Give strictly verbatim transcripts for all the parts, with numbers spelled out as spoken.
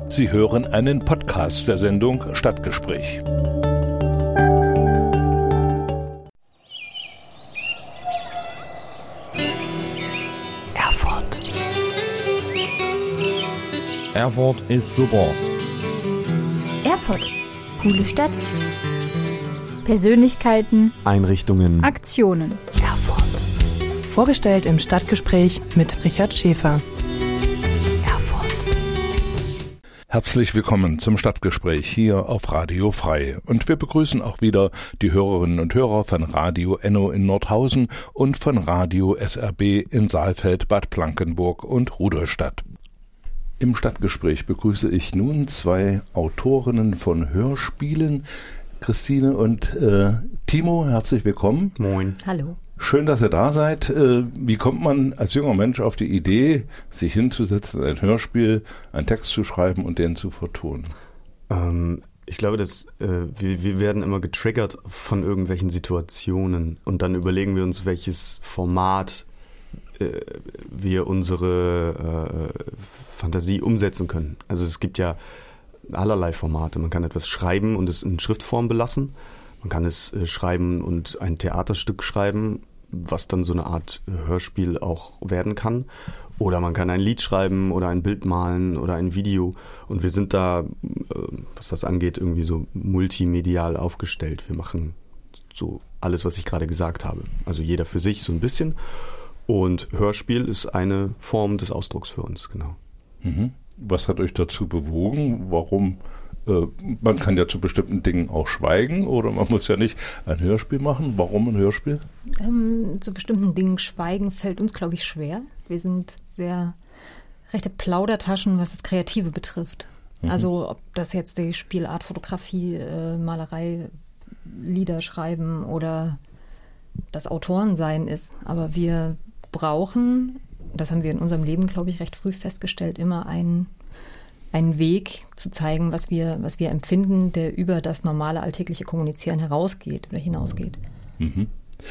Sie hören einen Podcast der Sendung Stadtgespräch. Erfurt. Erfurt ist super. Erfurt. Coole Stadt. Persönlichkeiten. Einrichtungen. Aktionen. Erfurt. Vorgestellt im Stadtgespräch mit Richard Schäfer. Herzlich willkommen zum Stadtgespräch hier auf Radio Frei. Und wir begrüßen auch wieder die Hörerinnen und Hörer von Radio Enno in Nordhausen und von Radio S R B in Saalfeld, Bad Blankenburg und Rudolstadt. Im Stadtgespräch begrüße ich nun zwei Autorinnen von Hörspielen, Christine und äh, Timo. Herzlich willkommen. Moin. Hallo. Schön, dass ihr da seid. Wie kommt man als junger Mensch auf die Idee, sich hinzusetzen, ein Hörspiel, einen Text zu schreiben und den zu vertonen? Ähm, ich glaube, dass äh, wir, wir werden immer getriggert von irgendwelchen Situationen und dann überlegen wir uns, welches Format äh, wir unsere äh, Fantasie umsetzen können. Also es gibt ja allerlei Formate. Man kann etwas schreiben und es in Schriftform belassen. Man kann es äh, schreiben und ein Theaterstück schreiben, was dann so eine Art Hörspiel auch werden kann. Oder man kann ein Lied schreiben oder ein Bild malen oder ein Video. Und wir sind da, äh, was das angeht, irgendwie so multimedial aufgestellt. Wir machen so alles, was ich gerade gesagt habe. Also jeder für sich so ein bisschen. Und Hörspiel ist eine Form des Ausdrucks für uns, genau. Mhm. Was hat euch dazu bewogen? Warum? Man kann ja zu bestimmten Dingen auch schweigen oder man muss ja nicht ein Hörspiel machen. Warum ein Hörspiel? Ähm, zu bestimmten Dingen schweigen fällt uns, glaube ich, schwer. Wir sind sehr rechte Plaudertaschen, was das Kreative betrifft. Mhm. Also ob das jetzt die Spielart Fotografie, äh, Malerei, Lieder schreiben oder das Autorensein ist. Aber wir brauchen, das haben wir in unserem Leben, glaube ich, recht früh festgestellt, immer einen einen Weg zu zeigen, was wir, was wir empfinden, der über das normale alltägliche Kommunizieren herausgeht oder hinausgeht. Mhm.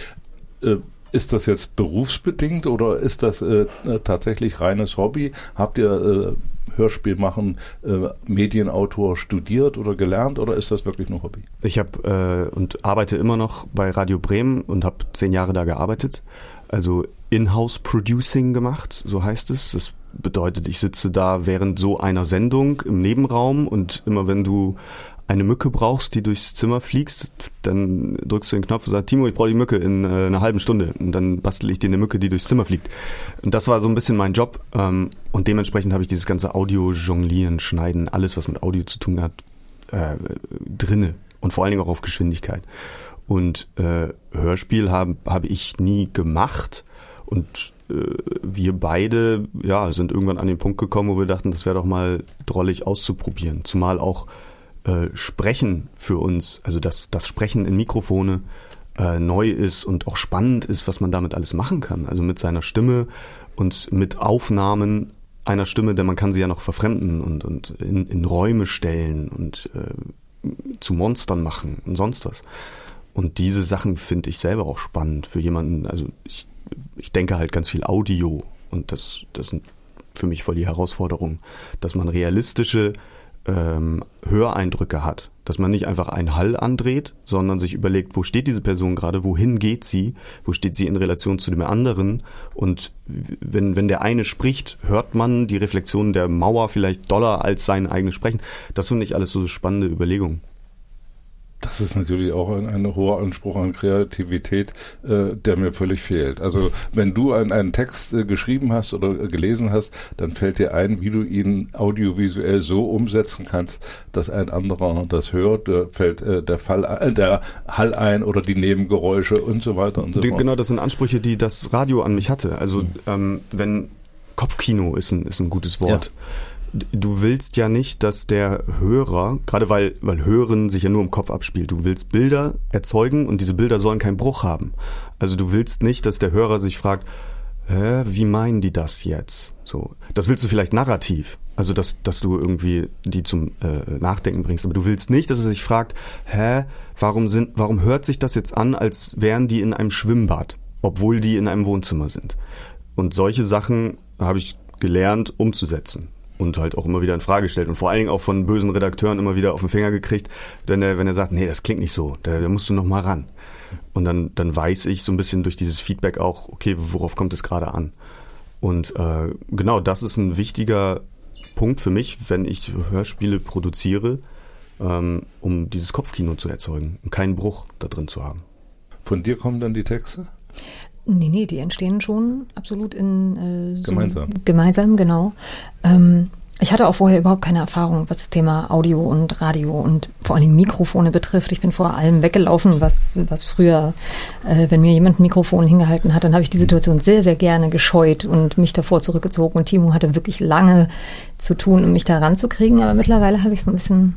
Äh, ist das jetzt berufsbedingt oder ist das äh, tatsächlich reines Hobby? Habt ihr äh, Hörspiel machen, äh, Medienautor studiert oder gelernt oder ist das wirklich nur Hobby? Ich habe äh, und arbeite immer noch bei Radio Bremen und habe zehn Jahre da gearbeitet. Also In-House-Producing gemacht, so heißt es. Das bedeutet, ich sitze da während so einer Sendung im Nebenraum und immer wenn du eine Mücke brauchst, die durchs Zimmer fliegst, dann drückst du den Knopf und sagst, Timo, ich brauche die Mücke in äh, einer halben Stunde. Und dann bastel ich dir eine Mücke, die durchs Zimmer fliegt. Und das war so ein bisschen mein Job. Ähm, und dementsprechend habe ich dieses ganze Audio-Jonglieren, Schneiden, alles, was mit Audio zu tun hat, äh, drinne. Und vor allen Dingen auch auf Geschwindigkeit. Und äh, Hörspiel habe hab ich nie gemacht. Und äh, wir beide ja, sind irgendwann an den Punkt gekommen, wo wir dachten, das wäre doch mal drollig auszuprobieren. Zumal auch äh, Sprechen für uns, also das, das Sprechen in Mikrofone äh, neu ist und auch spannend ist, was man damit alles machen kann. Also mit seiner Stimme und mit Aufnahmen einer Stimme, denn man kann sie ja noch verfremden und, und in, in Räume stellen und äh, zu Monstern machen und sonst was. Und diese Sachen finde ich selber auch spannend für jemanden, also ich Ich denke halt ganz viel Audio und das, das sind für mich voll die Herausforderung, dass man realistische ähm, Höreindrücke hat, dass man nicht einfach einen Hall andreht, sondern sich überlegt, wo steht diese Person gerade, wohin geht sie, wo steht sie in Relation zu dem anderen und wenn, wenn der eine spricht, hört man die Reflexion der Mauer vielleicht doller als sein eigenes Sprechen. Das finde ich alles so spannende Überlegungen. Das ist natürlich auch ein, ein hoher Anspruch an Kreativität, äh, der mir völlig fehlt. Also wenn du einen, einen Text äh, geschrieben hast oder äh, gelesen hast, dann fällt dir ein, wie du ihn audiovisuell so umsetzen kannst, dass ein anderer das hört. Da fällt äh, der Fall, äh, der Hall ein oder die Nebengeräusche und so weiter und so fort. Genau, das sind Ansprüche, die das Radio an mich hatte. Also mhm. ähm, wenn Kopfkino ist ein, ist ein gutes Wort. Ja. Du willst ja nicht, dass der Hörer, gerade weil, weil Hören sich ja nur im Kopf abspielt, du willst Bilder erzeugen und diese Bilder sollen keinen Bruch haben. Also du willst nicht, dass der Hörer sich fragt, hä, wie meinen die das jetzt? So, das willst du vielleicht narrativ, also dass, dass du irgendwie die zum äh, Nachdenken bringst, aber du willst nicht, dass er sich fragt, hä, warum sind, warum hört sich das jetzt an, als wären die in einem Schwimmbad, obwohl die in einem Wohnzimmer sind? Und solche Sachen habe ich gelernt umzusetzen. und halt auch immer wieder in Frage gestellt und vor allen Dingen auch von bösen Redakteuren immer wieder auf den Finger gekriegt, wenn er, wenn er sagt, nee, das klingt nicht so, da, da musst du noch mal ran. Und dann, dann weiß ich so ein bisschen durch dieses Feedback auch, okay, worauf kommt es gerade an? Und äh, genau, das ist ein wichtiger Punkt für mich, wenn ich Hörspiele produziere, ähm, um dieses Kopfkino zu erzeugen und keinen Bruch da drin zu haben. Von dir kommen dann die Texte? Nee, nee, die entstehen schon absolut in äh, so gemeinsam. Gemeinsam, genau. Ähm, ich hatte auch vorher überhaupt keine Erfahrung, was das Thema Audio und Radio und vor allen Dingen Mikrofone betrifft. Ich bin vor allem weggelaufen, was, was früher, äh, wenn mir jemand ein Mikrofon hingehalten hat, dann habe ich die Situation sehr, sehr gerne gescheut und mich davor zurückgezogen. Und Timo hatte wirklich lange zu tun, um mich da ranzukriegen. Aber mittlerweile habe ich so ein bisschen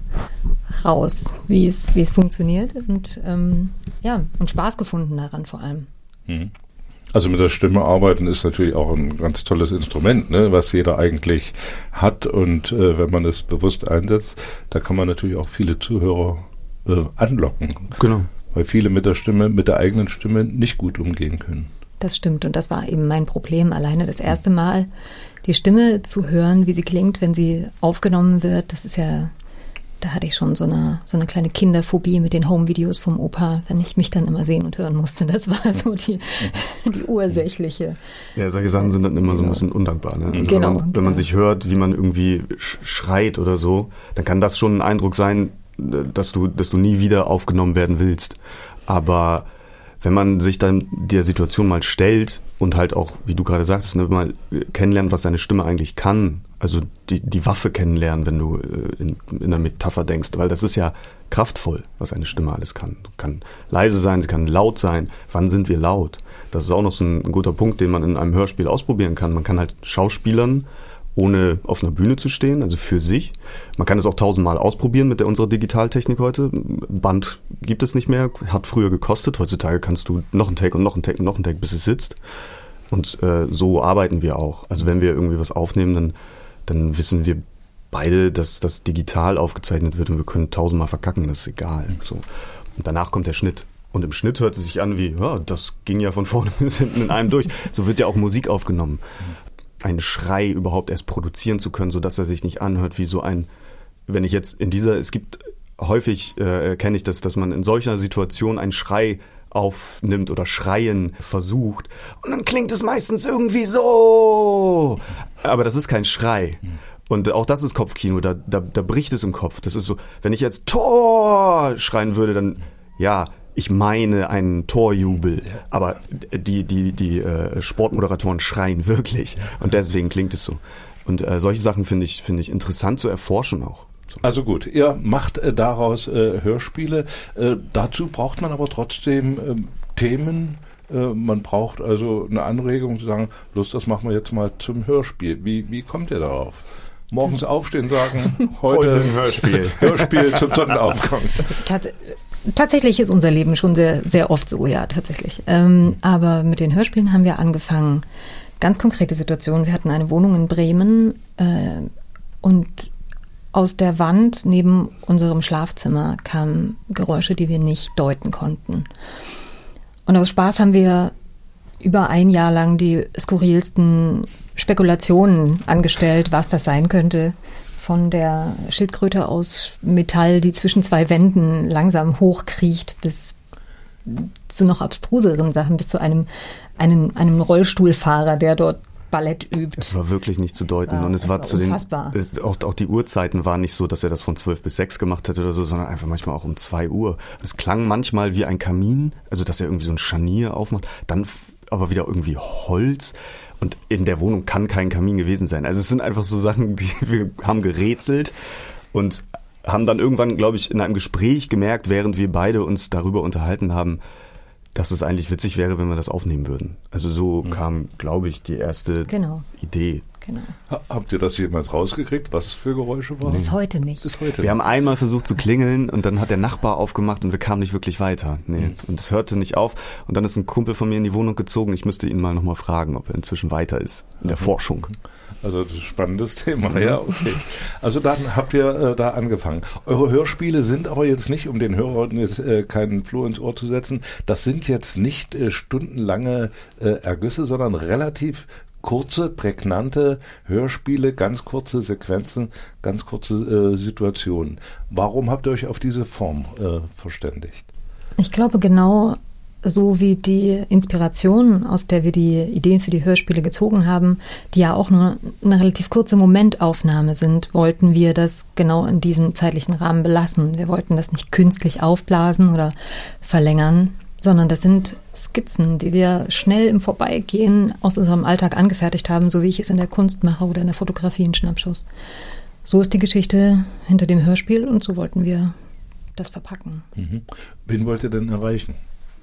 raus, wie es, wie es funktioniert. Und ähm, ja, und Spaß gefunden daran vor allem. Mhm. Also mit der Stimme arbeiten ist natürlich auch ein ganz tolles Instrument, ne, was jeder eigentlich hat, und äh, wenn man es bewusst einsetzt, da kann man natürlich auch viele Zuhörer äh, anlocken. Genau. Weil viele mit der Stimme, mit der eigenen Stimme nicht gut umgehen können. Das stimmt, und das war eben mein Problem. Alleine das erste Mal die Stimme zu hören, wie sie klingt, wenn sie aufgenommen wird, das ist ja... Da hatte ich schon so eine, so eine kleine Kinderphobie mit den Home-Videos vom Opa, wenn ich mich dann immer sehen und hören musste. Das war so die, die ursächliche. Ja, solche Sachen sind dann immer so ein bisschen undankbar. Ne? Also genau. Wenn man, wenn man sich hört, wie man irgendwie schreit oder so, dann kann das schon ein Eindruck sein, dass du, dass du nie wieder aufgenommen werden willst. Aber wenn man sich dann der Situation mal stellt und halt auch, wie du gerade sagst, ne, mal kennenlernt, was seine Stimme eigentlich kann, also die, die Waffe kennenlernen, wenn du in, in einer Metapher denkst, weil das ist ja kraftvoll, was eine Stimme alles kann. Sie kann leise sein, sie kann laut sein. Wann sind wir laut? Das ist auch noch so ein, ein guter Punkt, den man in einem Hörspiel ausprobieren kann. Man kann halt Schauspielern, ohne auf einer Bühne zu stehen, also für sich. Man kann es auch tausendmal ausprobieren mit der, unserer Digitaltechnik heute. Band gibt es nicht mehr, hat früher gekostet. Heutzutage kannst du noch einen Take und noch einen Take und noch einen Take, bis es sitzt. Und äh, so arbeiten wir auch. Also wenn wir irgendwie was aufnehmen, dann dann wissen wir beide, dass das digital aufgezeichnet wird und wir können tausendmal verkacken, das ist egal. So. Und danach kommt der Schnitt. Und im Schnitt hört es sich an wie, ja, das ging ja von vorne bis hinten in einem durch. So wird ja auch Musik aufgenommen. Einen Schrei überhaupt erst produzieren zu können, sodass er sich nicht anhört wie so ein, wenn ich jetzt in dieser, es gibt häufig, äh, kenne ich das, dass man in solcher Situation einen Schrei aufnimmt oder schreien versucht und dann klingt es meistens irgendwie so. Aber das ist kein Schrei. Und auch das ist Kopfkino, da, da, da bricht es im Kopf. Das ist so, wenn ich jetzt Tor schreien würde, dann, ja, ich meine einen Torjubel. Aber die, die, die äh, Sportmoderatoren schreien wirklich. Und deswegen klingt es so. Und äh, solche Sachen finde ich, finde ich interessant zu erforschen auch. Also gut, ihr macht äh, daraus äh, Hörspiele. Äh, dazu braucht man aber trotzdem äh, Themen. Äh, man braucht also eine Anregung zu sagen, los, das machen wir jetzt mal zum Hörspiel. Wie, wie kommt ihr darauf? Morgens aufstehen, sagen, heute ein Hörspiel. Hörspiel zum Sonnenaufgang. Tats- tatsächlich ist unser Leben schon sehr, sehr oft so, ja, tatsächlich. Ähm, aber mit den Hörspielen haben wir angefangen. Ganz konkrete Situation. Wir hatten eine Wohnung in Bremen äh, und aus der Wand neben unserem Schlafzimmer kamen Geräusche, die wir nicht deuten konnten. Und aus Spaß haben wir über ein Jahr lang die skurrilsten Spekulationen angestellt, was das sein könnte. Von der Schildkröte aus Metall, die zwischen zwei Wänden langsam hochkriecht, bis zu noch abstruseren Sachen, bis zu einem, einem, einem Rollstuhlfahrer, der dort Ballett übt. Es war wirklich nicht zu deuten. Ja, und es war, war zu unfassbar. den, es, auch, auch die Uhrzeiten waren nicht so, dass er das von zwölf bis sechs gemacht hätte oder so, sondern einfach manchmal auch um zwei Uhr. Es klang manchmal wie ein Kamin, also dass er irgendwie so ein Scharnier aufmacht, dann aber wieder irgendwie Holz. Und in der Wohnung kann kein Kamin gewesen sein. Also es sind einfach so Sachen, die wir haben gerätselt und haben dann irgendwann, glaube ich, in einem Gespräch gemerkt, während wir beide uns darüber unterhalten haben, dass es eigentlich witzig wäre, wenn wir das aufnehmen würden. Also so mhm. kam, glaube ich, die erste genau. Idee. Genau. Habt ihr das jemals rausgekriegt, was es für Geräusche waren? Bis heute nicht. Bis heute wir nicht. haben einmal versucht zu klingeln und dann hat der Nachbar aufgemacht und wir kamen nicht wirklich weiter. Nee. Mhm. Und es hörte nicht auf. Und dann ist ein Kumpel von mir in die Wohnung gezogen. Ich müsste ihn mal nochmal fragen, ob er inzwischen weiter ist in der mhm. Forschung. Also das ist ein spannendes Thema, mhm. ja, okay. Also dann habt ihr äh, da angefangen. Eure Hörspiele sind aber jetzt nicht, um den Hörern jetzt äh, keinen Floh ins Ohr zu setzen, das sind jetzt nicht äh, stundenlange äh, Ergüsse, sondern relativ kurze, prägnante Hörspiele, ganz kurze Sequenzen, ganz kurze äh, Situationen. Warum habt ihr euch auf diese Form äh, verständigt? Ich glaube, genau so wie die Inspiration, aus der wir die Ideen für die Hörspiele gezogen haben, die ja auch nur eine relativ kurze Momentaufnahme sind, wollten wir das genau in diesem zeitlichen Rahmen belassen. Wir wollten das nicht künstlich aufblasen oder verlängern, sondern das sind Skizzen, die wir schnell im Vorbeigehen aus unserem Alltag angefertigt haben, so wie ich es in der Kunst mache oder in der Fotografie in Schnappschuss. So ist die Geschichte hinter dem Hörspiel und so wollten wir das verpacken. Mhm. Wen wollt ihr denn erreichen?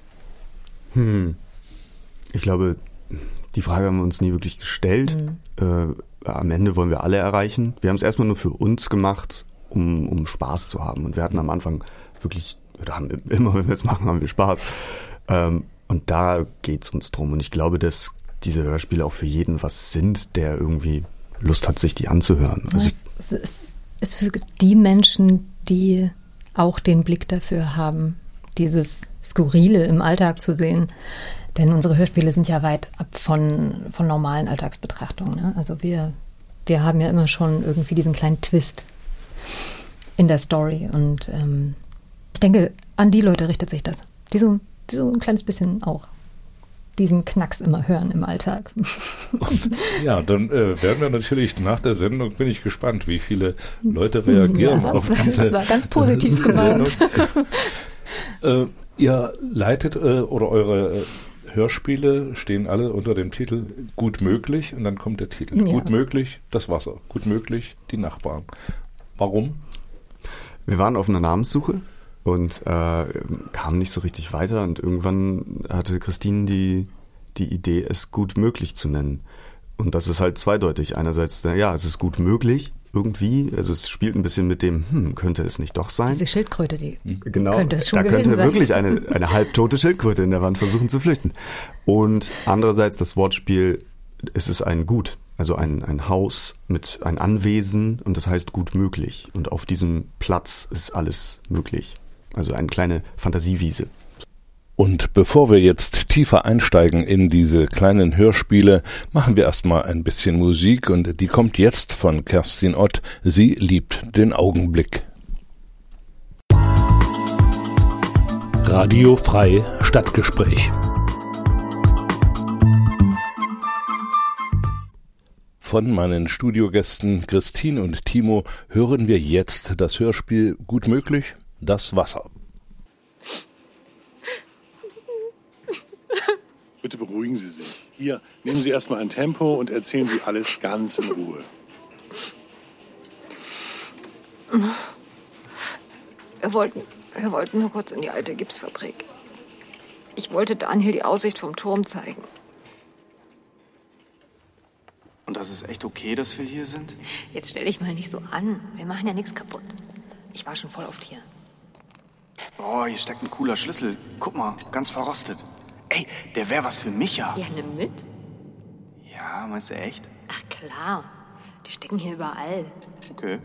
Hm. Ich glaube, die Frage haben wir uns nie wirklich gestellt. Mhm. Äh, am Ende wollen wir alle erreichen. Wir haben es erstmal nur für uns gemacht, um, um Spaß zu haben. Und wir hatten am Anfang wirklich, oder haben immer, wenn wir es machen, haben wir Spaß. Ähm, und da geht es uns drum. Und ich glaube, dass diese Hörspiele auch für jeden was sind, der irgendwie Lust hat, sich die anzuhören. Also es ist, ist für die Menschen, die auch den Blick dafür haben, dieses Skurrile im Alltag zu sehen. Denn unsere Hörspiele sind ja weit ab von, von normalen Alltagsbetrachtungen. Ne? Also wir, wir haben ja immer schon irgendwie diesen kleinen Twist in der Story. Und ähm, ich denke, an die Leute richtet sich das. Die so, die so ein kleines bisschen auch diesen Knacks immer hören im Alltag. Ja, dann äh, werden wir natürlich nach der Sendung, bin ich gespannt, wie viele Leute reagieren ja, auf diese das war ganz positiv gemeint. äh, ihr leitet äh, oder eure äh, Hörspiele stehen alle unter dem Titel Gut möglich und dann kommt der Titel. Ja. Gut möglich, das Wasser. Gut möglich, die Nachbarn. Warum? Wir waren auf einer Namenssuche und äh, kamen nicht so richtig weiter und irgendwann hatte Christine die, die Idee, es gut möglich zu nennen. Und das ist halt zweideutig. Einerseits, ja, es ist gut möglich, irgendwie, also es spielt ein bisschen mit dem, hm, könnte es nicht doch sein? Diese Schildkröte, die genau, könnte es schon da könnte sein. wirklich eine, eine halbtote Schildkröte in der Wand versuchen zu flüchten. Und andererseits das Wortspiel, es ist ein Gut, also ein, ein Haus mit ein Anwesen und das heißt gut möglich. Und auf diesem Platz ist alles möglich. Also eine kleine Fantasiewiese. Und bevor wir jetzt tiefer einsteigen in diese kleinen Hörspiele, machen wir erstmal ein bisschen Musik und die kommt jetzt von Kerstin Ott. Sie liebt den Augenblick. Radio Frei Stadtgespräch. Von meinen Studiogästen Christine und Timo hören wir jetzt das Hörspiel Gut möglich, das Wasser. Bitte beruhigen Sie sich. Hier, nehmen Sie erstmal ein Tempo und erzählen Sie alles ganz in Ruhe. Wir wollten, wir wollten nur kurz in die alte Gipsfabrik. Ich wollte Daniel die Aussicht vom Turm zeigen. Und das ist echt okay, dass wir hier sind? Jetzt stell dich mal nicht so an. Wir machen ja nichts kaputt. Ich war schon voll oft hier. Oh, hier steckt ein cooler Schlüssel. Guck mal, ganz verrostet. Ey, der wäre was für Micha. Ja, nimm mit. Ja, meinst du echt? Ach klar, die stecken hier überall. Okay.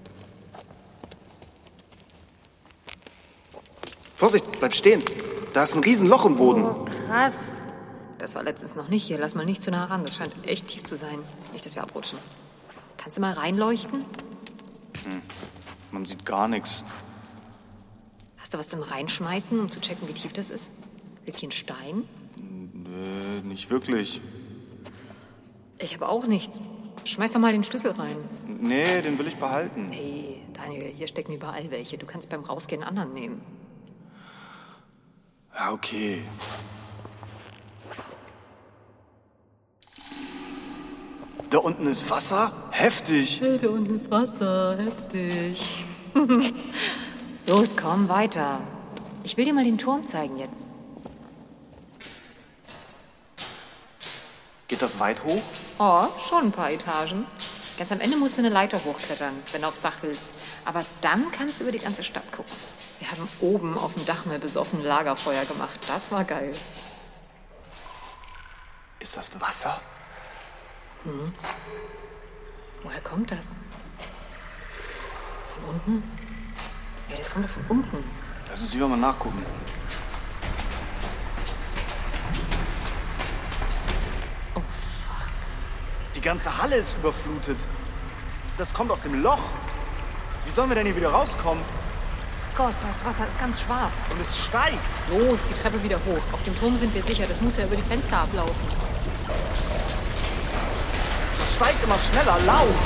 Vorsicht, bleib stehen. Da ist ein Riesenloch im Boden. Oh, krass. Das war letztens noch nicht hier. Lass mal nicht zu nah ran. Das scheint echt tief zu sein. Nicht, dass wir abrutschen. Kannst du mal reinleuchten? Hm. Man sieht gar nichts. Hast du was zum Reinschmeißen, um zu checken, wie tief das ist? Liegt hier ein Stein? Nö, nicht wirklich. Ich habe auch nichts. Schmeiß doch mal den Schlüssel rein. Nee, den will ich behalten. Nee, Daniel, hier stecken überall welche. Du kannst beim Rausgehen einen anderen nehmen. Ja, okay. Da unten ist Wasser? Heftig. Hey, da unten ist Wasser. Heftig. Los, komm, weiter. Ich will dir mal den Turm zeigen jetzt. Geht das weit hoch? Oh, schon ein paar Etagen. Ganz am Ende musst du eine Leiter hochklettern, wenn du aufs Dach willst. Aber dann kannst du über die ganze Stadt gucken. Wir haben oben auf dem Dach mal besoffen Lagerfeuer gemacht. Das war geil. Ist das Wasser? Hm. Woher kommt das? Von unten? Ja, das kommt doch von unten. Lass uns lieber mal nachgucken. Oh, fuck. ganze Halle ist überflutet. Das kommt aus dem Loch. Wie sollen wir denn hier wieder rauskommen? Gott, das Wasser ist ganz schwarz. Und es steigt. Los, die Treppe wieder hoch. Auf dem Turm sind wir sicher. Das muss ja über die Fenster ablaufen. Es steigt immer schneller. Lauf!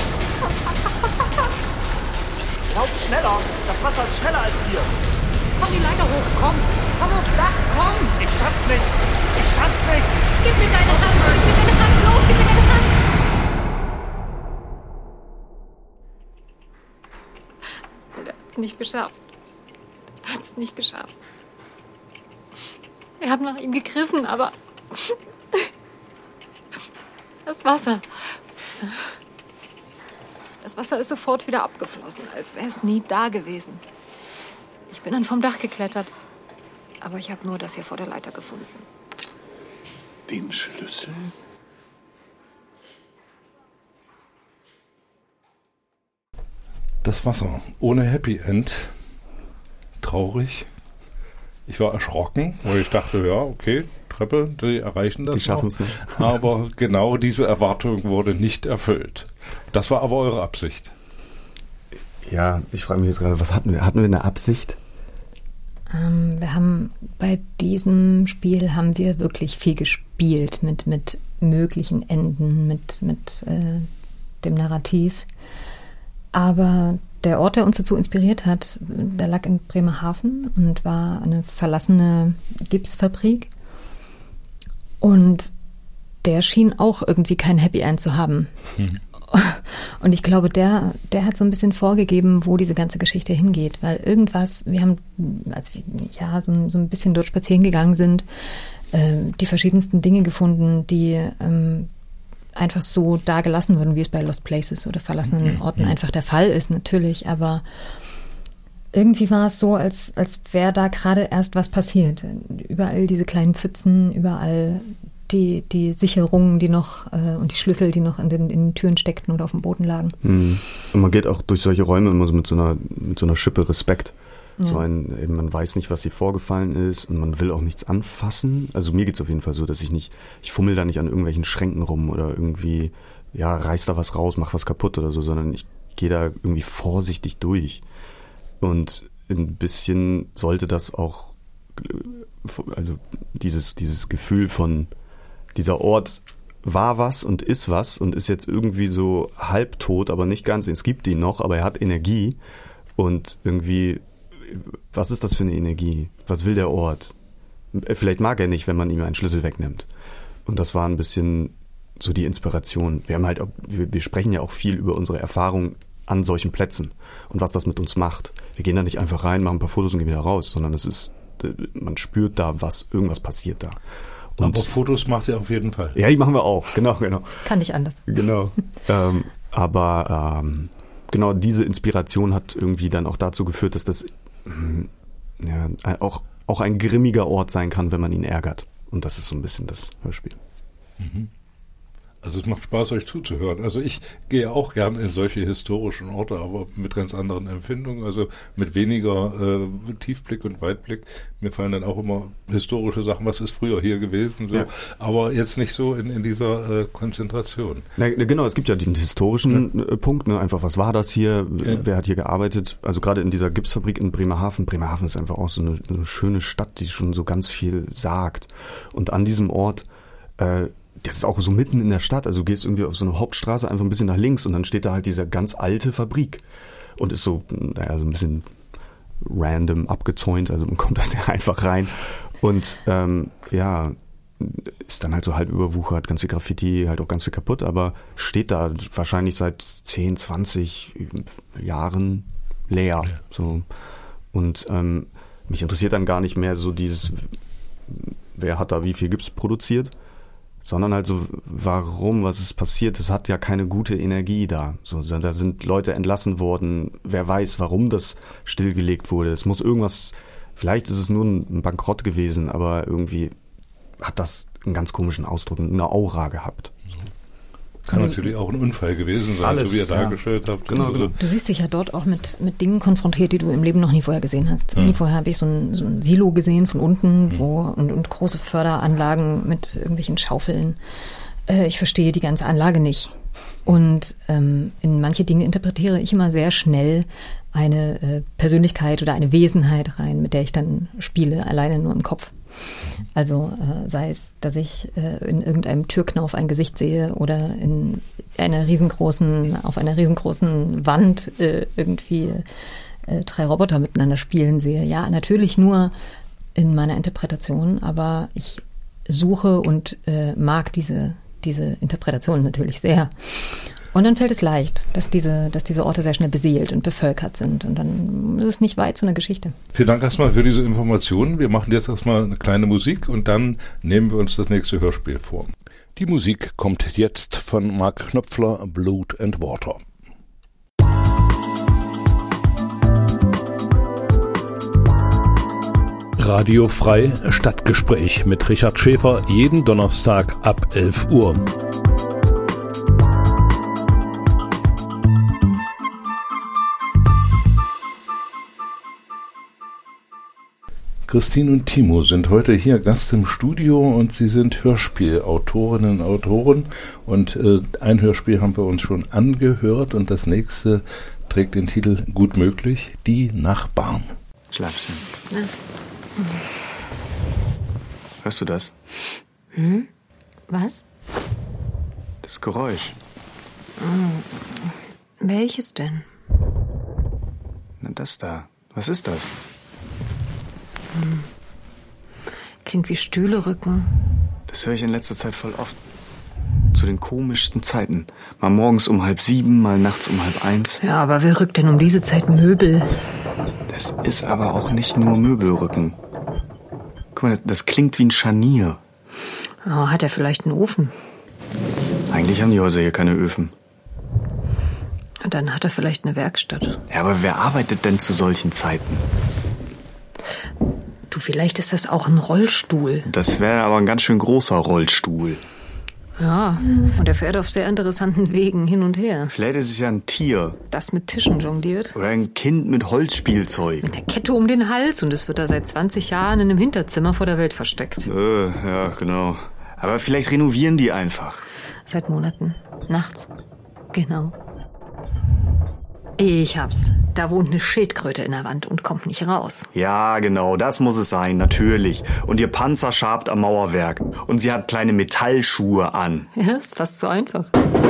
Lauf schneller. Das Wasser ist schneller als wir. Komm die Leiter hoch. Komm. Komm aufs Dach. Komm. Ich schaff's nicht. Ich schaff's nicht. Gib mir deine Hand. Gib mir deine Hand. Los, gib mir deine Hand. Er hat's nicht geschafft. Er hat's nicht geschafft. Wir haben nach ihm gegriffen, aber das Wasser. Das Wasser ist sofort wieder abgeflossen, als wäre es nie da gewesen. Ich bin dann vom Dach geklettert, aber ich habe nur das hier vor der Leiter gefunden. Den Schlüssel? Das Wasser ohne Happy End. Traurig. Ich war erschrocken, weil ich dachte, ja, okay, Treppe, die erreichen das. Die schaffen es nicht. Aber genau diese Erwartung wurde nicht erfüllt. Das war aber eure Absicht. Ja, ich frage mich jetzt gerade, was hatten wir? Hatten wir eine Absicht? Ähm, wir haben bei diesem Spiel haben wir wirklich viel gespielt mit, mit möglichen Enden, mit, mit äh, dem Narrativ. Aber der Ort, der uns dazu inspiriert hat, der lag in Bremerhaven und war eine verlassene Gipsfabrik. Und der schien auch irgendwie kein Happy End zu haben. Hm. Und ich glaube, der, der hat so ein bisschen vorgegeben, wo diese ganze Geschichte hingeht. Weil irgendwas, wir haben, als wir ja, so, so ein bisschen dort spazieren gegangen sind, äh, die verschiedensten Dinge gefunden, die ähm, einfach so da gelassen wurden, wie es bei Lost Places oder verlassenen Orten einfach der Fall ist, natürlich. Aber irgendwie war es so, als, als wäre da gerade erst was passiert. Überall diese kleinen Pfützen, überall die, die Sicherungen, die noch äh, und die Schlüssel, die noch in den, in den Türen steckten oder auf dem Boden lagen. Mhm. Und man geht auch durch solche Räume immer so mit so einer, mit so einer Schippe Respekt. Ja. So ein, eben man weiß nicht, was hier vorgefallen ist und man will auch nichts anfassen. Also mir geht's auf jeden Fall so, dass ich nicht, ich fummel da nicht an irgendwelchen Schränken rum oder irgendwie, ja, reiß da was raus, mach was kaputt oder so, sondern ich gehe da irgendwie vorsichtig durch. Und ein bisschen sollte das auch, also dieses, dieses Gefühl von, dieser Ort war was und ist was und ist jetzt irgendwie so halbtot, aber nicht ganz. Es gibt ihn noch, aber er hat Energie und irgendwie, was ist das für eine Energie? Was will der Ort? Vielleicht mag er nicht, wenn man ihm einen Schlüssel wegnimmt. Und das war ein bisschen so die Inspiration. Wir haben halt, wir, wir sprechen ja auch viel über unsere Erfahrungen an solchen Plätzen und was das mit uns macht. Wir gehen da nicht einfach rein, machen ein paar Fotos und gehen wieder raus, sondern es ist, man spürt da, was, irgendwas passiert da. Und aber Fotos macht ihr auf jeden Fall. Ja, die machen wir auch, genau, genau. Kann nicht anders. Genau. ähm, aber ähm, genau diese Inspiration hat irgendwie dann auch dazu geführt, dass das ähm, ja, auch, auch ein grimmiger Ort sein kann, wenn man ihn ärgert. Und das ist so ein bisschen das Hörspiel. Mhm. Also es macht Spaß, euch zuzuhören. Also ich gehe auch gern in solche historischen Orte, aber mit ganz anderen Empfindungen, also mit weniger äh, Tiefblick und Weitblick. Mir fallen dann auch immer historische Sachen, was ist früher hier gewesen, so. Ja. Aber jetzt nicht so in, in dieser äh, Konzentration. Na, genau, es gibt ja den historischen ja. Punkt, ne? Einfach, was war das hier, ja. Wer hat hier gearbeitet? Also gerade in dieser Gipsfabrik in Bremerhaven. Bremerhaven ist einfach auch so eine, eine schöne Stadt, die schon so ganz viel sagt. Und an diesem Ort äh, das ist auch so mitten in der Stadt, also du gehst irgendwie auf so eine Hauptstraße einfach ein bisschen nach links und dann steht da halt diese ganz alte Fabrik und ist so, naja, so ein bisschen random abgezäunt, also man kommt da sehr einfach rein und ähm, ja, ist dann halt so halb überwuchert, ganz viel Graffiti, halt auch ganz viel kaputt, aber steht da wahrscheinlich seit zehn, zwanzig Jahren leer, ja. So. Und ähm, mich interessiert dann gar nicht mehr so dieses, wer hat da wie viel Gips produziert, sondern halt so, warum, was ist passiert? Es hat ja keine gute Energie da. So, da sind Leute entlassen worden. Wer weiß, warum das stillgelegt wurde. Es muss irgendwas, vielleicht ist es nur ein Bankrott gewesen, aber irgendwie hat das einen ganz komischen Ausdruck, eine Aura gehabt. Kann mhm. natürlich auch ein Unfall gewesen sein, Alles, so wie ihr ja. dargestellt habt. Genau, also, genau. Du siehst dich ja dort auch mit, mit Dingen konfrontiert, die du im Leben noch nie vorher gesehen hast. Ja. Nie vorher habe ich so ein, so ein Silo gesehen von unten, mhm. wo und, und große Förderanlagen mit irgendwelchen Schaufeln. Äh, ich verstehe die ganze Anlage nicht. Und ähm, in manche Dinge interpretiere ich immer sehr schnell eine äh, Persönlichkeit oder eine Wesenheit rein, mit der ich dann spiele, alleine nur im Kopf. Also äh, sei es, dass ich äh, in irgendeinem Türknauf ein Gesicht sehe oder in einer riesengroßen, auf einer riesengroßen Wand äh, irgendwie äh, drei Roboter miteinander spielen sehe. Ja, natürlich nur in meiner Interpretation, aber ich suche und äh, mag diese diese Interpretation natürlich sehr. Und dann fällt es leicht, dass diese, dass diese Orte sehr schnell beseelt und bevölkert sind. Und dann ist es nicht weit zu einer Geschichte. Vielen Dank erstmal für diese Informationen. Wir machen jetzt erstmal eine kleine Musik und dann nehmen wir uns das nächste Hörspiel vor. Die Musik kommt jetzt von Mark Knopfler, Blood and Water. Radio Frei, Stadtgespräch mit Richard Schäfer, jeden Donnerstag ab elf Uhr. Christine und Timo sind heute hier Gast im Studio und sie sind Hörspielautorinnen und Autoren. Und äh, ein Hörspiel haben wir uns schon angehört und das nächste trägt den Titel Gut möglich, Die Nachbarn. Schlafchen. Ja. Hörst du das? Hm? Was? Das Geräusch. Hm. Welches denn? Na, das da. Was ist das? Hm. Klingt wie Stühlerücken. Das höre ich in letzter Zeit voll oft. Zu den komischsten Zeiten. Mal morgens um halb sieben, mal nachts um halb eins. Ja, aber wer rückt denn um diese Zeit Möbel? Das ist aber auch nicht nur Möbelrücken. Guck mal, das, das klingt wie ein Scharnier. Oh, hat er vielleicht einen Ofen? Eigentlich haben die Häuser hier keine Öfen. Dann hat er vielleicht eine Werkstatt. Ja, aber wer arbeitet denn zu solchen Zeiten? Du, vielleicht ist das auch ein Rollstuhl. Das wäre aber ein ganz schön großer Rollstuhl. Ja, und er fährt auf sehr interessanten Wegen hin und her. Vielleicht ist es ja ein Tier. Das mit Tischen jongliert. Oder ein Kind mit Holzspielzeug. Mit einer Kette um den Hals und es wird da seit zwanzig Jahren in einem Hinterzimmer vor der Welt versteckt. Äh, ja, genau. Aber vielleicht renovieren die einfach. Seit Monaten. Nachts. Genau. Ich hab's. Da wohnt eine Schildkröte in der Wand und kommt nicht raus. Ja, genau, das muss es sein, natürlich. Und ihr Panzer schabt am Mauerwerk. Und sie hat kleine Metallschuhe an. Ja, ist fast so einfach.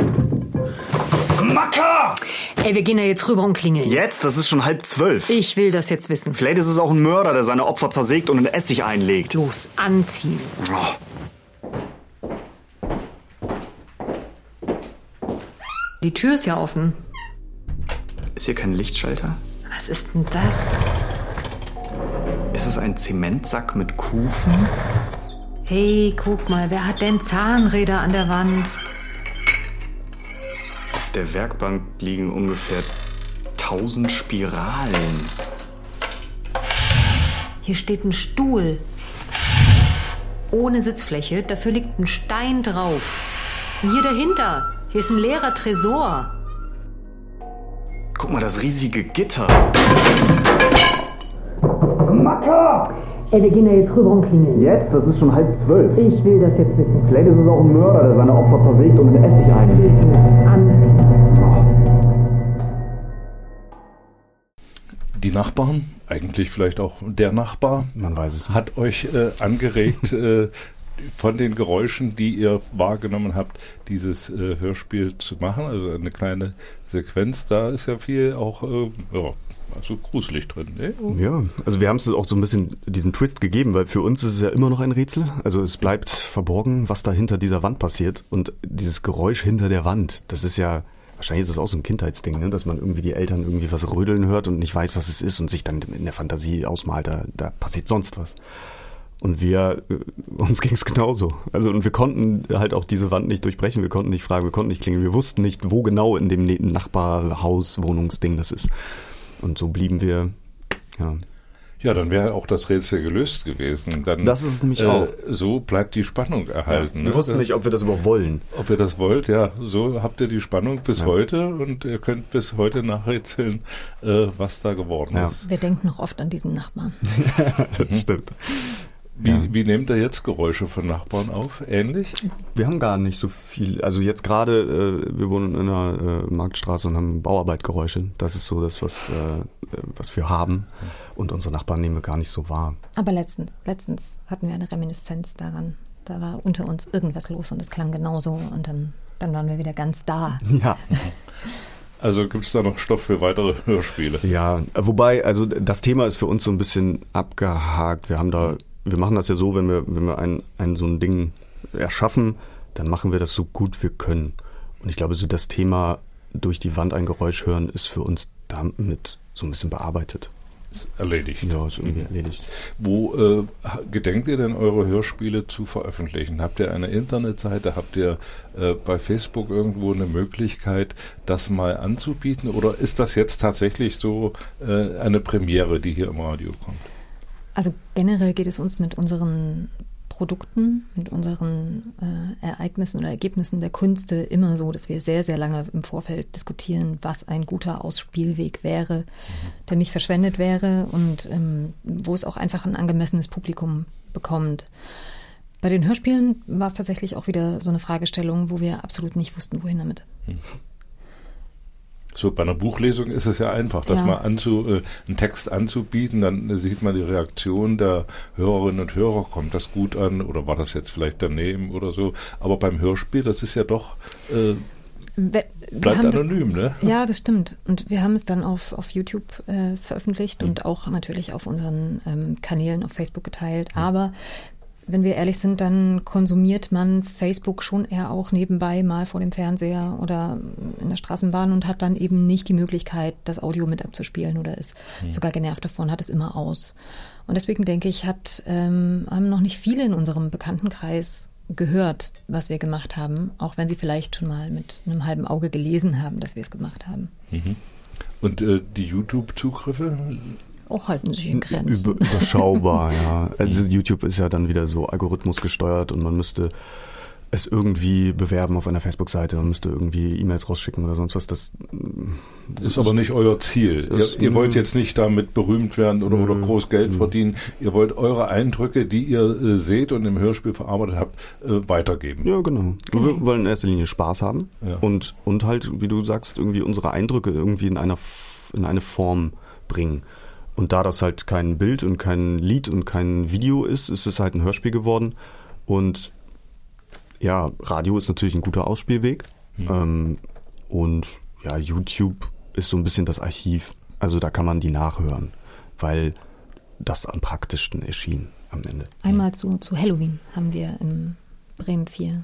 Macker! Ey, wir gehen da jetzt rüber und klingeln. Jetzt? Das ist schon halb zwölf. Ich will das jetzt wissen. Vielleicht ist es auch ein Mörder, der seine Opfer zersägt und in Essig einlegt. Los, anziehen. Oh. Die Tür ist ja offen. Ist hier kein Lichtschalter? Was ist denn das? Ist es ein Zementsack mit Kufen? Hey, guck mal, wer hat denn Zahnräder an der Wand? Auf der Werkbank liegen ungefähr tausend Spiralen. Hier steht ein Stuhl. Ohne Sitzfläche, dafür liegt ein Stein drauf. Und hier dahinter, hier ist ein leerer Tresor. Guck mal, das riesige Gitter. Macker! Ey, wir gehen da jetzt rüber und klingeln. Jetzt? Das ist schon halb zwölf. Ich will das jetzt wissen. Vielleicht ist es auch ein Mörder, der seine Opfer zersägt und in Essig einlegt. Anziehen. Die Nachbarn, eigentlich vielleicht auch der Nachbar, Man weiß es nicht. hat euch äh, angeregt, äh, von den Geräuschen, die ihr wahrgenommen habt, dieses äh, Hörspiel zu machen. Also eine kleine Sequenz, da ist ja viel auch äh, ja, also gruselig drin. Ne? Ja, also wir haben es auch so ein bisschen diesen Twist gegeben, weil für uns ist es ja immer noch ein Rätsel. Also es bleibt verborgen, was da hinter dieser Wand passiert. Und dieses Geräusch hinter der Wand, das ist ja, wahrscheinlich ist es auch so ein Kindheitsding, ne? Dass man irgendwie die Eltern irgendwie was rödeln hört und nicht weiß, was es ist und sich dann in der Fantasie ausmalt, da, da passiert sonst was. Und wir, uns ging es genauso. Also und wir konnten halt auch diese Wand nicht durchbrechen, wir konnten nicht fragen, wir konnten nicht klingeln, wir wussten nicht, wo genau in dem Nachbarhaus, Wohnungsding das ist. Und so blieben wir, ja. Ja, dann wäre auch das Rätsel gelöst gewesen. Dann, Das ist es nämlich äh, auch. So bleibt die Spannung erhalten. Wir ne? wussten das, nicht, ob wir das überhaupt wollen. Ob ihr das wollt, ja. So habt ihr die Spannung bis Ja. heute und ihr könnt bis heute nachrätseln, äh, was da geworden Ja. ist. Wir denken noch oft an diesen Nachbarn. Das stimmt. Wie, ja. wie nehmt ihr jetzt Geräusche von Nachbarn auf? Ähnlich? Wir haben gar nicht so viel. Also jetzt gerade, äh, wir wohnen in einer äh, Marktstraße und haben Bauarbeitgeräusche. Das ist so das, was, äh, was wir haben. Und unsere Nachbarn nehmen wir gar nicht so wahr. Aber letztens, letztens hatten wir eine Reminiszenz daran. Da war unter uns irgendwas los und es klang genauso. Und dann, dann waren wir wieder ganz da. Ja. Also gibt es da noch Stoff für weitere Hörspiele? Ja, wobei, also das Thema ist für uns so ein bisschen abgehakt. Wir haben da Wir machen das ja so, wenn wir, wenn wir ein, ein so ein Ding erschaffen, dann machen wir das so gut wir können. Und ich glaube, so das Thema durch die Wand ein Geräusch hören ist für uns damit so ein bisschen bearbeitet. Erledigt. Ja, ist irgendwie erledigt. Wo äh, gedenkt ihr denn eure Hörspiele zu veröffentlichen? Habt ihr eine Internetseite? Habt ihr äh, bei Facebook irgendwo eine Möglichkeit, das mal anzubieten? Oder ist das jetzt tatsächlich so äh, eine Premiere, die hier im Radio kommt? Also generell geht es uns mit unseren Produkten, mit unseren äh, Ereignissen oder Ergebnissen der Künste immer so, dass wir sehr, sehr lange im Vorfeld diskutieren, was ein guter Ausspielweg wäre, mhm. der nicht verschwendet wäre und ähm, wo es auch einfach ein angemessenes Publikum bekommt. Bei den Hörspielen war es tatsächlich auch wieder so eine Fragestellung, wo wir absolut nicht wussten, wohin damit. Mhm. So, bei einer Buchlesung ist es ja einfach, das ja. mal anzu, äh, einen Text anzubieten, dann äh, sieht man die Reaktion der Hörerinnen und Hörer, kommt das gut an oder war das jetzt vielleicht daneben oder so. Aber beim Hörspiel, das ist ja doch, äh, wir, bleibt wir anonym, das, ne? Ja, das stimmt. Und wir haben es dann auf, auf YouTube äh, veröffentlicht mhm. und auch natürlich auf unseren ähm, Kanälen auf Facebook geteilt. Mhm. Aber wenn wir ehrlich sind, dann konsumiert man Facebook schon eher auch nebenbei mal vor dem Fernseher oder in der Straßenbahn und hat dann eben nicht die Möglichkeit, das Audio mit abzuspielen oder ist hm. sogar genervt davon, hat es immer aus. Und deswegen denke ich, hat, ähm, haben noch nicht viele in unserem Bekanntenkreis gehört, was wir gemacht haben, auch wenn sie vielleicht schon mal mit einem halben Auge gelesen haben, dass wir es gemacht haben. Mhm. Und äh, die YouTube-Zugriffe? Auch halten sich in Grenzen. Über, überschaubar, ja. Also YouTube ist ja dann wieder so algorithmusgesteuert und man müsste es irgendwie bewerben auf einer Facebook-Seite, man müsste irgendwie E-Mails rausschicken oder sonst was. Das, das ist aber nicht euer Ziel. Ihr, ihr wollt jetzt nicht damit berühmt werden oder, oder groß Geld verdienen. Ihr wollt eure Eindrücke, die ihr äh, seht und im Hörspiel verarbeitet habt, äh, weitergeben. Ja, genau. Wir wollen in erster Linie Spaß haben ja. und, und halt, wie du sagst, irgendwie unsere Eindrücke irgendwie in einer in eine Form bringen. Und da das halt kein Bild und kein Lied und kein Video ist, ist es halt ein Hörspiel geworden. Und ja, Radio ist natürlich ein guter Ausspielweg. Mhm. Ähm, und ja, YouTube ist so ein bisschen das Archiv. Also da kann man die nachhören, weil das am praktischsten erschien am Ende. Einmal zu, zu Halloween haben wir im Bremen vier.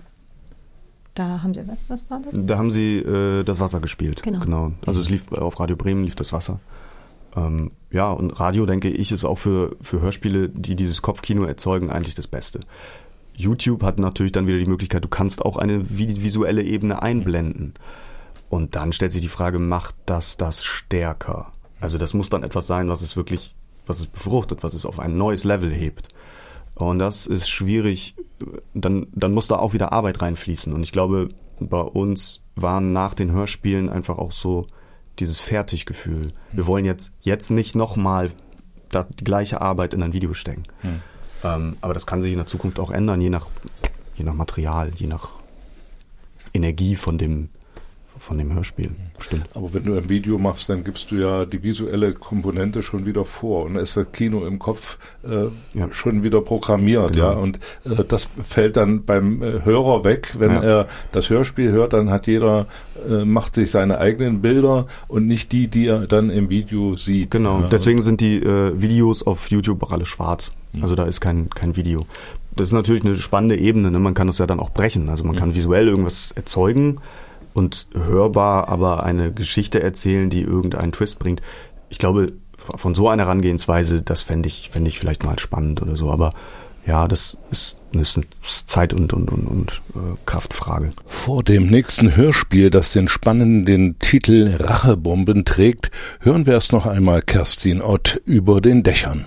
Da haben sie, was, was war das? Da haben sie äh, das Wasser gespielt. Genau. genau. Also es lief auf Radio Bremen lief das Wasser. Ähm, ja, und Radio, denke ich, ist auch für, für Hörspiele, die dieses Kopfkino erzeugen, eigentlich das Beste. YouTube hat natürlich dann wieder die Möglichkeit, du kannst auch eine visuelle Ebene einblenden. Und dann stellt sich die Frage, macht das das stärker? Also das muss dann etwas sein, was es wirklich, was es befruchtet, was es auf ein neues Level hebt. Und das ist schwierig, dann, dann muss da auch wieder Arbeit reinfließen. Und ich glaube, bei uns waren nach den Hörspielen einfach auch so dieses Fertiggefühl. Wir wollen jetzt, jetzt nicht nochmal die gleiche Arbeit in ein Video stecken. Hm. Ähm, aber das kann sich in der Zukunft auch ändern, je nach, je nach Material, je nach Energie von dem, von dem Hörspiel. Stimmt. Aber wenn du ein Video machst, dann gibst du ja die visuelle Komponente schon wieder vor und dann ist das Kino im Kopf äh, ja. schon wieder programmiert, genau. ja. Und äh, das fällt dann beim äh, Hörer weg, wenn ja. er das Hörspiel hört, dann hat jeder äh, macht sich seine eigenen Bilder und nicht die, die er dann im Video sieht. Genau. Ja. Deswegen sind die äh, Videos auf YouTube auch alle schwarz. Mhm. Also da ist kein kein Video. Das ist natürlich eine spannende Ebene. Ne? Man kann das ja dann auch brechen. Also man mhm. kann visuell irgendwas erzeugen und hörbar aber eine Geschichte erzählen, die irgendeinen Twist bringt. Ich glaube, von so einer Herangehensweise, das fände ich, fände ich vielleicht mal spannend oder so. Aber ja, das ist, das ist eine Zeit- und, und, und, und äh, Kraftfrage. Vor dem nächsten Hörspiel, das den spannenden Titel Rachebomben trägt, hören wir erst noch einmal Kerstin Ott über den Dächern.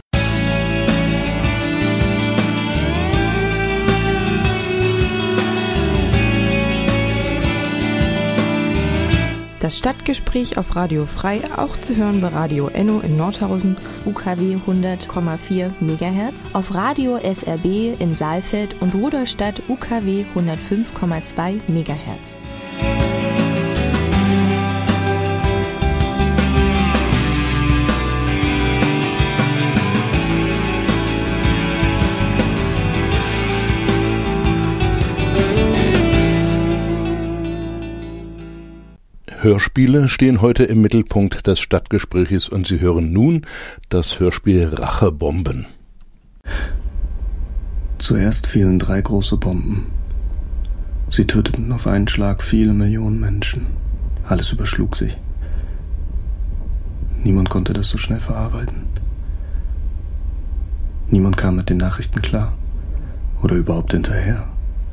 Das Stadtgespräch auf Radio Frei, auch zu hören bei Radio Enno in Nordhausen, U K W hundert Komma vier Megahertz, auf Radio S R B in Saalfeld und Rudolstadt U K W hundertfünf Komma zwei Megahertz. Hörspiele stehen heute im Mittelpunkt des Stadtgesprächs und Sie hören nun das Hörspiel Rachebomben. Zuerst fielen drei große Bomben. Sie töteten auf einen Schlag viele Millionen Menschen. Alles überschlug sich. Niemand konnte das so schnell verarbeiten. Niemand kam mit den Nachrichten klar. Oder überhaupt hinterher.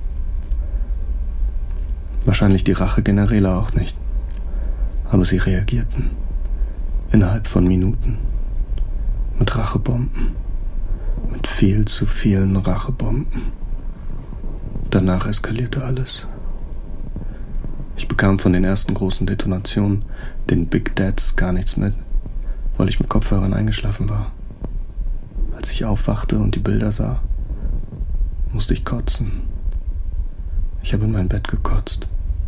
Wahrscheinlich die Rachegeneräle auch nicht. Aber sie reagierten. Innerhalb von Minuten. Mit Rachebomben. Mit viel zu vielen Rachebomben. Danach eskalierte alles. Ich bekam von den ersten großen Detonationen, den Big Dads, gar nichts mit, weil ich mit Kopfhörern eingeschlafen war. Als ich aufwachte und die Bilder sah, musste ich kotzen. Ich habe in mein Bett gekotzt.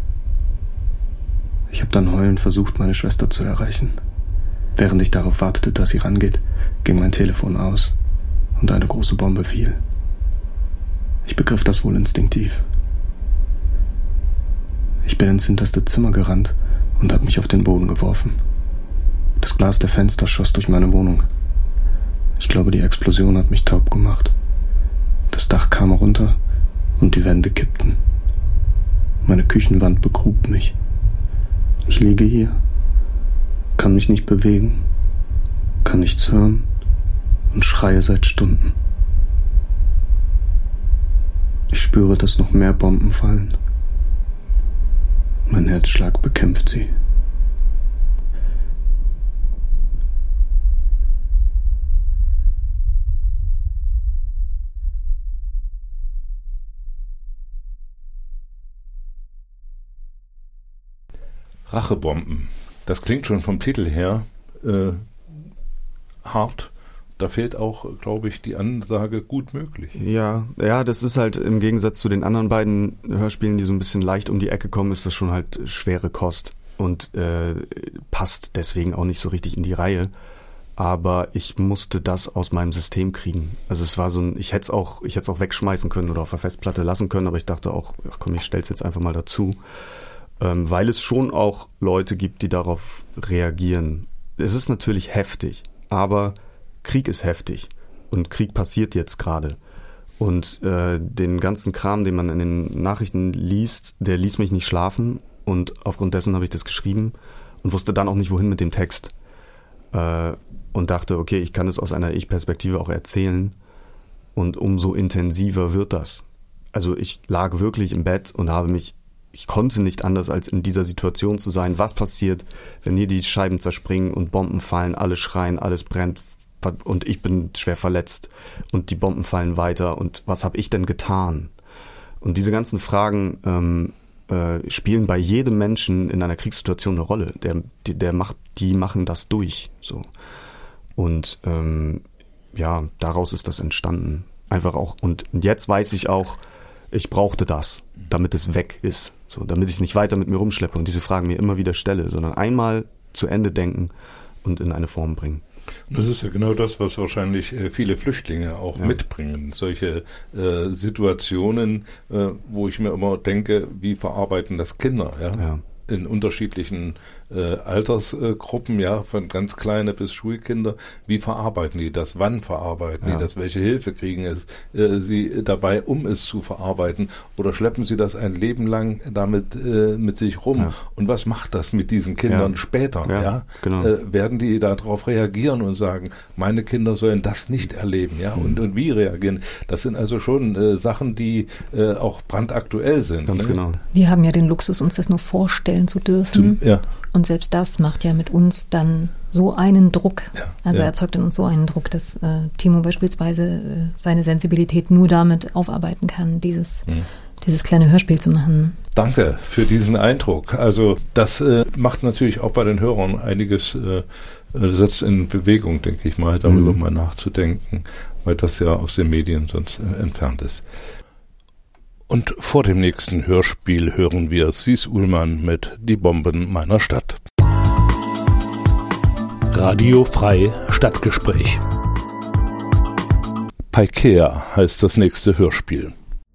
Ich habe dann heulend versucht, meine Schwester zu erreichen. Während ich darauf wartete, dass sie rangeht, ging mein Telefon aus und eine große Bombe fiel. Ich begriff das wohl instinktiv. Ich bin ins hinterste Zimmer gerannt und habe mich auf den Boden geworfen. Das Glas der Fenster schoss durch meine Wohnung. Ich glaube, die Explosion hat mich taub gemacht. Das Dach kam runter und die Wände kippten. Meine Küchenwand begrub mich. Ich liege hier, kann mich nicht bewegen, kann nichts hören und schreie seit Stunden. Ich spüre, dass noch mehr Bomben fallen. Mein Herzschlag bekämpft sie. Rachebomben. Das klingt schon vom Titel her äh, hart. Da fehlt auch, glaube ich, die Ansage gut möglich. Ja, ja, das ist halt im Gegensatz zu den anderen beiden Hörspielen, die so ein bisschen leicht um die Ecke kommen, ist das schon halt schwere Kost und äh, passt deswegen auch nicht so richtig in die Reihe. Aber ich musste das aus meinem System kriegen. Also es war so ein, ich hätte es auch, ich hätte es auch wegschmeißen können oder auf der Festplatte lassen können, aber ich dachte auch, ach komm, ich stell's jetzt einfach mal dazu. Ähm, weil es schon auch Leute gibt, die darauf reagieren. Es ist natürlich heftig, aber Krieg ist heftig und Krieg passiert jetzt gerade. Und äh, den ganzen Kram, den man in den Nachrichten liest, der ließ mich nicht schlafen und aufgrund dessen habe ich das geschrieben und wusste dann auch nicht, wohin mit dem Text. Äh, und dachte, okay, ich kann es aus einer Ich-Perspektive auch erzählen und umso intensiver wird das. Also ich lag wirklich im Bett und habe mich Ich konnte nicht anders, als in dieser Situation zu sein. Was passiert, wenn hier die Scheiben zerspringen und Bomben fallen, alle schreien, alles brennt und ich bin schwer verletzt und die Bomben fallen weiter und was habe ich denn getan? Und diese ganzen Fragen ähm, äh, spielen bei jedem Menschen in einer Kriegssituation eine Rolle. Der, die, der macht, die machen das durch. So. Und ähm, ja, daraus ist das entstanden. Einfach auch. Und jetzt weiß ich auch, ich brauchte das, damit es weg ist, so, damit ich es nicht weiter mit mir rumschleppe und diese Fragen mir immer wieder stelle, sondern einmal zu Ende denken und in eine Form bringen. Und das ist ja genau das, was wahrscheinlich viele Flüchtlinge auch ja. mitbringen. Solche äh, Situationen, äh, wo ich mir immer denke, wie verarbeiten das Kinder, ja? Ja. In unterschiedlichen äh, Altersgruppen, ja, von ganz kleine bis Schulkinder. Wie verarbeiten die das? Wann verarbeiten ja. die das? Welche Hilfe kriegen es, äh, sie dabei, um es zu verarbeiten? Oder schleppen sie das ein Leben lang damit äh, mit sich rum? Ja. Und was macht das mit diesen Kindern ja. später? Ja, ja? Genau. Äh, werden die darauf reagieren und sagen, meine Kinder sollen das nicht erleben? Ja, mhm. und, und wie reagieren? Das sind also schon äh, Sachen, die äh, auch brandaktuell sind. Ganz ne? genau. Wir haben ja den Luxus, uns das nur vorstellen zu dürfen. Zum, ja. Und selbst das macht ja mit uns dann so einen Druck. Ja, also ja. erzeugt in uns so einen Druck, dass äh, Timo beispielsweise äh, seine Sensibilität nur damit aufarbeiten kann, dieses, mhm. dieses kleine Hörspiel zu machen. Danke für diesen Eindruck. Also das äh, macht natürlich auch bei den Hörern einiges, äh, setzt in Bewegung, denke ich mal, darüber mhm. mal nachzudenken, weil das ja aus den Medien sonst äh, entfernt ist. Und vor dem nächsten Hörspiel hören wir Sis Ullmann mit Die Bomben meiner Stadt. Radio Frei Stadtgespräch. Paikea heißt das nächste Hörspiel.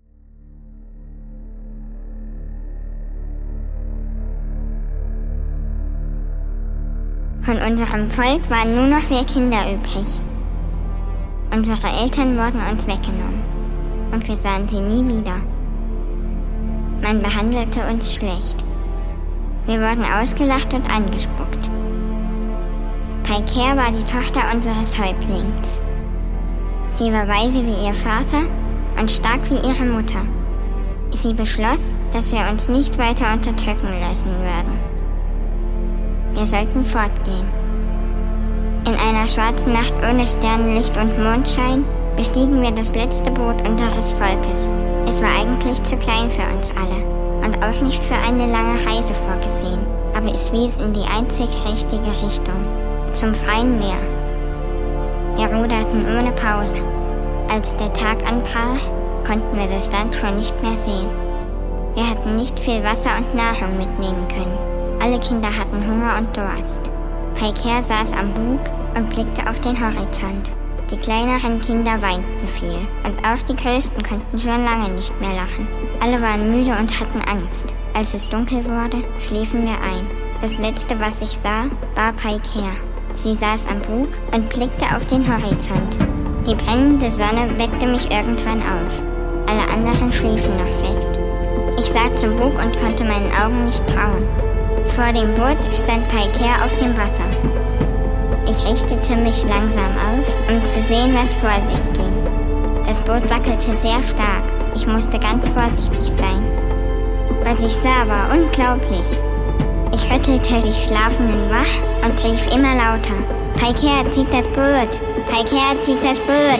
Von unserem Volk waren nur noch wir Kinder übrig. Unsere Eltern wurden uns weggenommen und wir sahen sie nie wieder. Man behandelte uns schlecht. Wir wurden ausgelacht und angespuckt. Paikea war die Tochter unseres Häuptlings. Sie war weise wie ihr Vater und stark wie ihre Mutter. Sie beschloss, dass wir uns nicht weiter unterdrücken lassen würden. Wir sollten fortgehen. In einer schwarzen Nacht ohne Sternenlicht und Mondschein bestiegen wir das letzte Boot unseres Volkes. Es war eigentlich zu klein für uns alle und auch nicht für eine lange Reise vorgesehen, aber es wies in die einzig richtige Richtung, zum freien Meer. Wir ruderten ohne Pause. Als der Tag anbrach, konnten wir das Land schon nicht mehr sehen. Wir hatten nicht viel Wasser und Nahrung mitnehmen können. Alle Kinder hatten Hunger und Durst. Paikea saß am Bug und blickte auf den Horizont. Die kleineren Kinder weinten viel und auch die Größten konnten schon lange nicht mehr lachen. Alle waren müde und hatten Angst. Als es dunkel wurde, schliefen wir ein. Das Letzte, was ich sah, war Paikea. Sie saß am Bug und blickte auf den Horizont. Die brennende Sonne weckte mich irgendwann auf. Alle anderen schliefen noch fest. Ich sah zum Bug und konnte meinen Augen nicht trauen. Vor dem Boot stand Paikea auf dem Wasser. Ich richtete mich langsam auf, um zu sehen, was vor sich ging. Das Boot wackelte sehr stark. Ich musste ganz vorsichtig sein. Was ich sah, war unglaublich. Ich rüttelte die Schlafenden wach und rief immer lauter: Paikea zieht das Boot! Paikea zieht das Boot!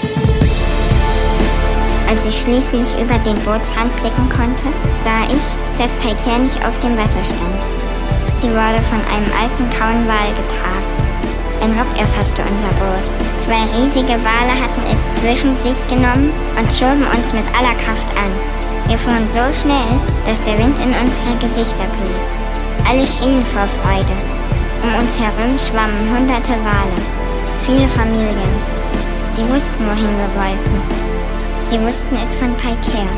Als ich schließlich über den Bootsrand blicken konnte, sah ich, dass Paikea nicht auf dem Wasser stand. Sie wurde von einem alten grauen Wal getragen. Ein Rock erfasste unser Boot. Zwei riesige Wale hatten es zwischen sich genommen und schoben uns mit aller Kraft an. Wir fuhren so schnell, dass der Wind in unsere Gesichter blies. Alle schrien vor Freude. Um uns herum schwammen hunderte Wale. Viele Familien. Sie wussten, wohin wir wollten. Sie wussten es von Paikea.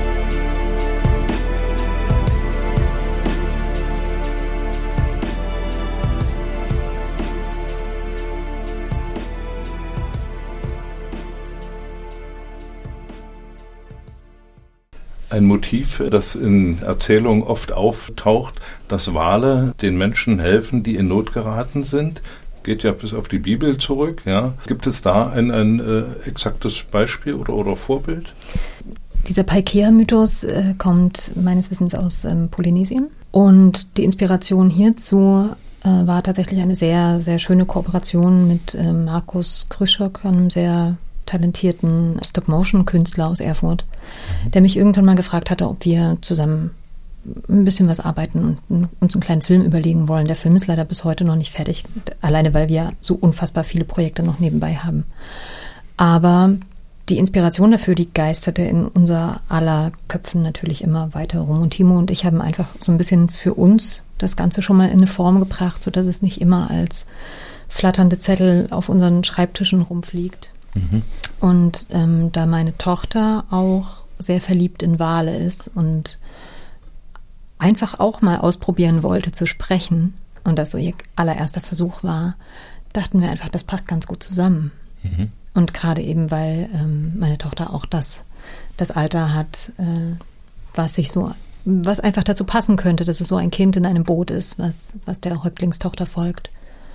Ein Motiv, das in Erzählungen oft auftaucht, dass Wale den Menschen helfen, die in Not geraten sind. Geht ja bis auf die Bibel zurück. Ja. Gibt es da ein, ein äh, exaktes Beispiel oder, oder Vorbild? Dieser Paikea-Mythos äh, kommt meines Wissens aus ähm, Polynesien. Und die Inspiration hierzu äh, war tatsächlich eine sehr, sehr schöne Kooperation mit äh, Markus Krzyszok, einem sehr talentierten Stop-Motion-Künstler aus Erfurt, der mich irgendwann mal gefragt hatte, ob wir zusammen ein bisschen was arbeiten und uns einen kleinen Film überlegen wollen. Der Film ist leider bis heute noch nicht fertig, alleine weil wir so unfassbar viele Projekte noch nebenbei haben. Aber die Inspiration dafür, die geisterte in unser aller Köpfen natürlich immer weiter rum. Und Timo und ich haben einfach so ein bisschen für uns das Ganze schon mal in eine Form gebracht, sodass es nicht immer als flatternde Zettel auf unseren Schreibtischen rumfliegt. Mhm. Und ähm, da meine Tochter auch sehr verliebt in Wale ist und einfach auch mal ausprobieren wollte zu sprechen und das so ihr allererster Versuch war, dachten wir einfach, das passt ganz gut zusammen. Mhm. Und gerade eben, weil ähm, meine Tochter auch das, das Alter hat, äh, was sich so, was einfach dazu passen könnte, dass es so ein Kind in einem Boot ist, was, was der Häuptlingstochter folgt.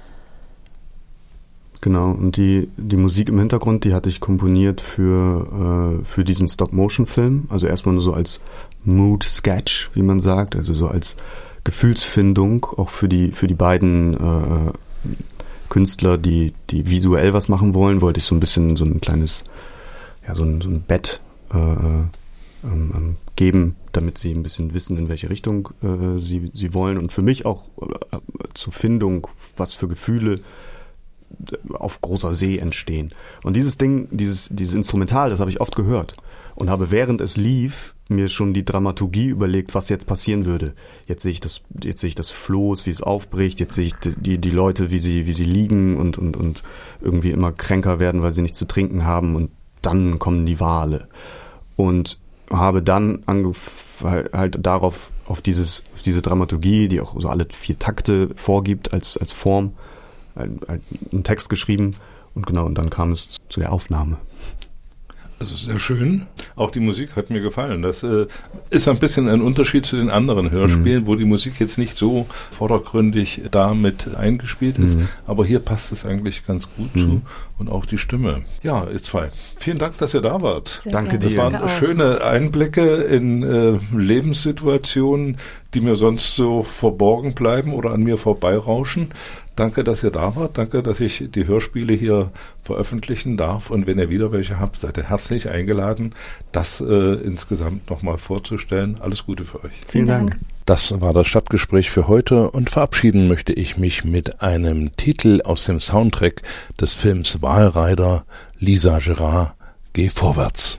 Genau, und die, die Musik im Hintergrund, die hatte ich komponiert für, äh, für diesen Stop-Motion-Film. Also erstmal nur so als Mood-Sketch, wie man sagt, also so als Gefühlsfindung, auch für die, für die beiden äh, Künstler, die, die visuell was machen wollen, wollte ich so ein bisschen so ein kleines, ja, so ein, so ein Bett äh, ähm, geben, damit sie ein bisschen wissen, in welche Richtung äh, sie, sie wollen. Und für mich auch äh, zur Findung, was für Gefühle auf großer See entstehen. Und dieses Ding, dieses, dieses Instrumental, das habe ich oft gehört und habe, während es lief, mir schon die Dramaturgie überlegt, was jetzt passieren würde. Jetzt sehe ich das, jetzt sehe ich das Floß, wie es aufbricht, jetzt sehe ich die, die Leute, wie sie, wie sie liegen und, und, und irgendwie immer kränker werden, weil sie nichts zu trinken haben, und dann kommen die Wale. Und habe dann angef- halt darauf, auf dieses, auf diese Dramaturgie, die auch so alle vier Takte vorgibt als, als Form, einen Text geschrieben, und genau, und dann kam es zu der Aufnahme. Das ist sehr schön. Auch die Musik hat mir gefallen. Das äh, ist ein bisschen ein Unterschied zu den anderen Hörspielen, mhm. wo die Musik jetzt nicht so vordergründig da mit eingespielt ist. Mhm. Aber hier passt es eigentlich ganz gut mhm. zu. Und auch die Stimme. Ja, ihr zwei, vielen Dank, dass ihr da wart. Sehr Danke dir. Das waren Danke schöne Einblicke in äh, Lebenssituationen, die mir sonst so verborgen bleiben oder an mir vorbeirauschen. Danke, dass ihr da wart. Danke, dass ich die Hörspiele hier veröffentlichen darf. Und wenn ihr wieder welche habt, seid ihr herzlich eingeladen, das äh, insgesamt nochmal vorzustellen. Alles Gute für euch. Vielen Dank. Das war das Stadtgespräch für heute, und verabschieden möchte ich mich mit einem Titel aus dem Soundtrack des Films Walreiter, Lisa Gerard, Geh vorwärts.